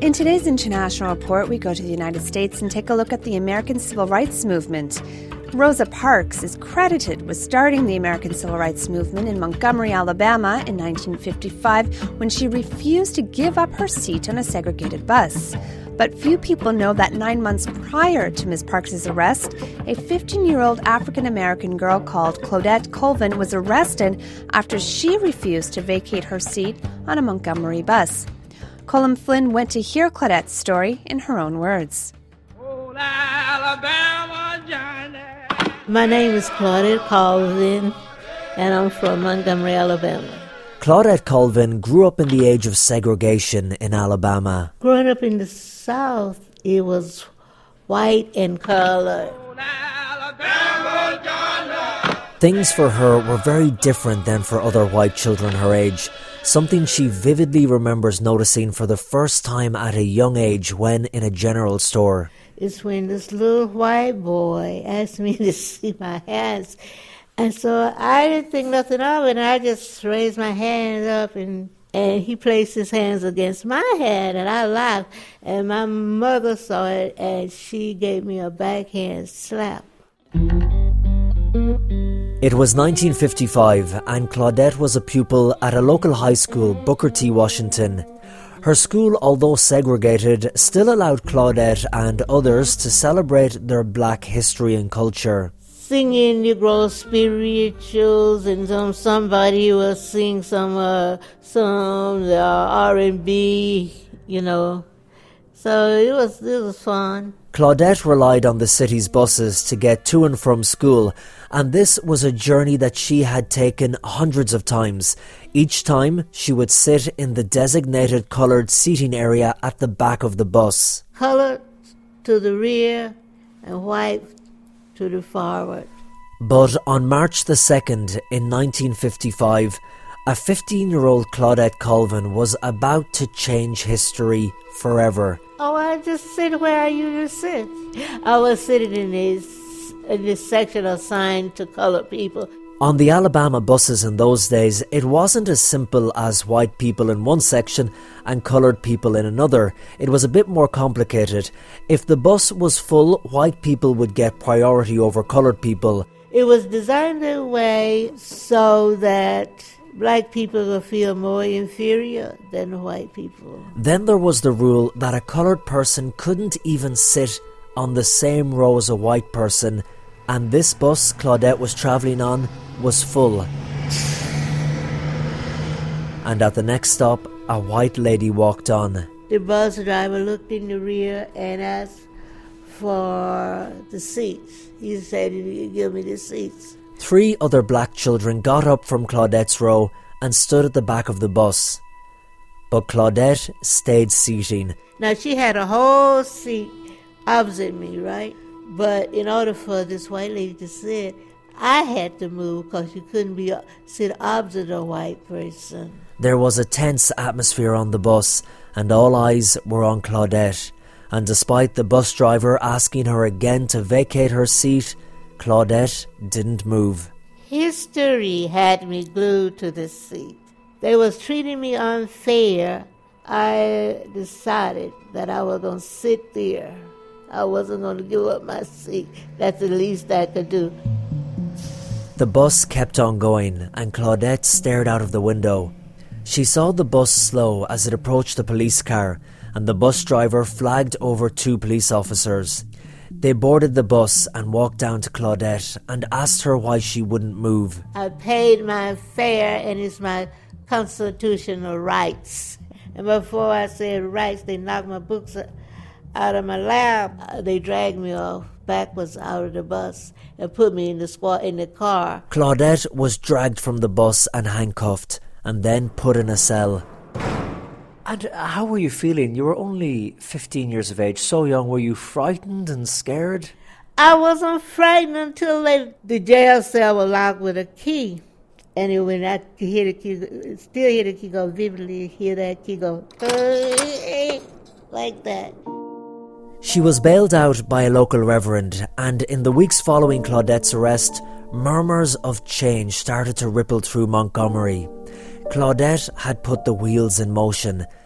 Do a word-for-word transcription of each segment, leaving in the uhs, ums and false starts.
In today's International Report, we go to the United States and take a look at the American Civil Rights Movement. Rosa Parks is credited with starting the American Civil Rights Movement in Montgomery, Alabama in nineteen fifty-five when she refused to give up her seat on a segregated bus. But few people know that nine months prior to Miz Parks' arrest, a fifteen-year-old African-American girl called Claudette Colvin was arrested after she refused to vacate her seat on a Montgomery bus. Colin Flynn went to hear Claudette's story in her own words. Old Alabama Johnny. My name is Claudette Colvin, and I'm from Montgomery, Alabama. Claudette Colvin grew up in the age of segregation in Alabama. Growing up in the South, it was white and colored. Old Alabama Johnny. Things for her were very different than for other white children her age, something she vividly remembers noticing for the first time at a young age when in a general store. It's when this little white boy asked me to see my hands. And so I didn't think nothing of it, and I just raised my hands up, and, and he placed his hands against my head, and I laughed. And my mother saw it, and she gave me a backhand slap. It was nineteen fifty-five, and Claudette was a pupil at a local high school, Booker T. Washington. Her school, although segregated, still allowed Claudette and others to celebrate their black history and culture. Singing Negro spirituals, and some somebody will sing some uh, some uh, R and B, you know. So it was it was fun. Claudette relied on the city's buses to get to and from school, and this was a journey that she had taken hundreds of times. Each time, she would sit in the designated coloured seating area at the back of the bus. Coloured to the rear and white to the forward. But on March the second in nineteen fifty-five, a fifteen-year-old Claudette Colvin was about to change history forever. Oh, I just sit where I usually sit. I was sitting in this, in this section assigned to colored people. On the Alabama buses in those days, it wasn't as simple as white people in one section and coloured people in another. It was a bit more complicated. If the bus was full, white people would get priority over coloured people. It was designed that way so that black people would feel more inferior than white people. Then there was the rule that a coloured person couldn't even sit on the same row as a white person, and this bus Claudette was travelling on was full. And at the next stop, a white lady walked on. The bus driver looked in the rear and asked for the seats. He said he'd give me the seats. Three other black children got up from Claudette's row and stood at the back of the bus. But Claudette stayed seating. Now, she had a whole seat opposite me, right? But in order for this white lady to sit, I had to move because you couldn't be sit opposite a white person. There was a tense atmosphere on the bus, and all eyes were on Claudette. And despite the bus driver asking her again to vacate her seat, Claudette didn't move. History had me glued to the seat. They was treating me unfair. I decided that I was going to sit there. I wasn't going to give up my seat. That's the least I could do. The bus kept on going, and Claudette stared out of the window. She saw the bus slow as it approached the police car, and the bus driver flagged over two police officers. They boarded the bus and walked down to Claudette and asked her why she wouldn't move. I paid my fare, and it's my constitutional rights. And before I said rights, they knocked my books out of my lap. They dragged me off backwards out of the bus and put me in the squad in the car. Claudette was dragged from the bus and handcuffed, and then put in a cell. And how were you feeling? You were only fifteen years of age, so young. Were you frightened and scared? I wasn't frightened until they, the jail cell was locked with a key. And it, when I could hear the key, still hear the key go, vividly hear that key go, like that. She was bailed out by a local reverend, and in the weeks following Claudette's arrest, murmurs of change started to ripple through Montgomery. Claudette had put the wheels in motion,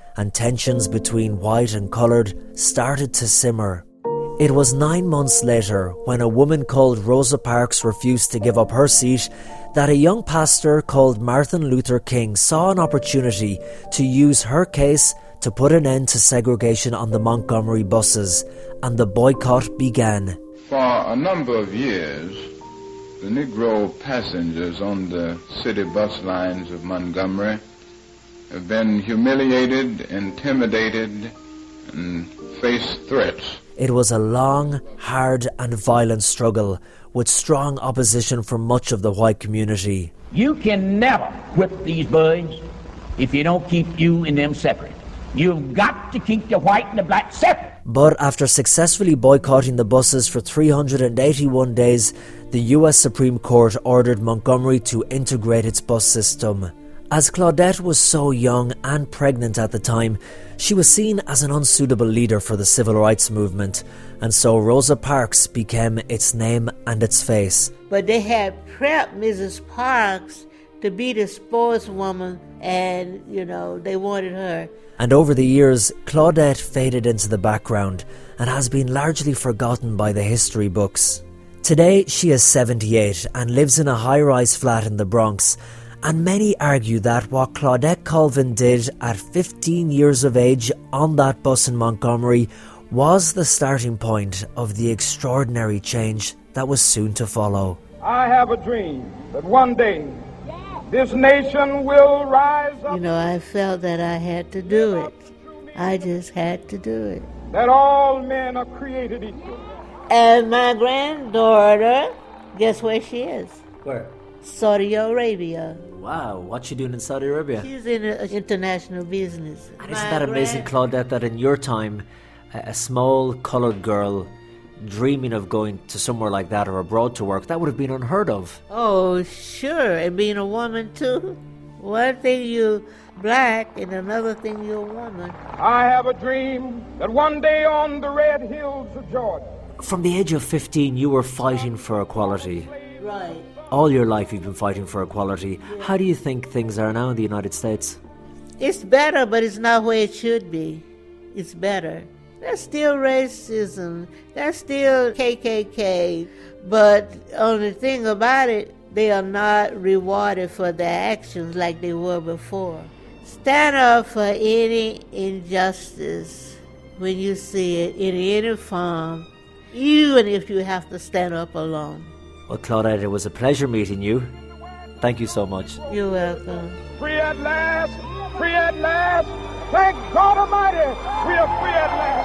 and tensions between white and coloured started to simmer. It was nine months later, when a woman called Rosa Parks refused to give up her seat, that a young pastor called Martin Luther King saw an opportunity to use her case to put an end to segregation on the Montgomery buses, and the boycott began. For a number of years, the Negro passengers on the city bus lines of Montgomery have been humiliated, intimidated, and faced threats. It was a long, hard and violent struggle with strong opposition from much of the white community. You can never whip these boys if you don't keep you and them separate. You've got to keep the white and the black separate. But after successfully boycotting the buses for three hundred eighty-one days, the U S Supreme Court ordered Montgomery to integrate its bus system. As Claudette was so young and pregnant at the time, she was seen as an unsuitable leader for the civil rights movement, and so Rosa Parks became its name and its face. But they had prepped Missus Parks to be the sportswoman, and, you know, they wanted her. And over the years, Claudette faded into the background and has been largely forgotten by the history books. Today, she is seventy-eight and lives in a high-rise flat in the Bronx, and many argue that what Claudette Colvin did at fifteen years of age on that bus in Montgomery was the starting point of the extraordinary change that was soon to follow. I have a dream that one day this nation will rise up. You know, I felt that I had to do it. I just had to do it. That all men are created equal. And my granddaughter, guess where she is? Where? Saudi Arabia. Wow, what's she doing in Saudi Arabia? She's in uh, international business. And isn't that amazing, Claudette, that in your time, a, a small coloured girl dreaming of going to somewhere like that or abroad to work, that would have been unheard of. Oh, sure, and being a woman too. One thing you're black and another thing you're a woman. I have a dream that one day on the red hills of Georgia. From the age of fifteen, you were fighting for equality. Right. All your life you've been fighting for equality. Yeah. How do you think things are now in the United States? It's better, but it's not where it should be. It's better. There's still racism. There's still K K K. But on the thing about it, they are not rewarded for their actions like they were before. Stand up for any injustice when you see it in any form, even if you have to stand up alone. Well, Claudette, it was a pleasure meeting you. Thank you so much. You're welcome. Free at last, free at last. Thank God Almighty, we are free at last.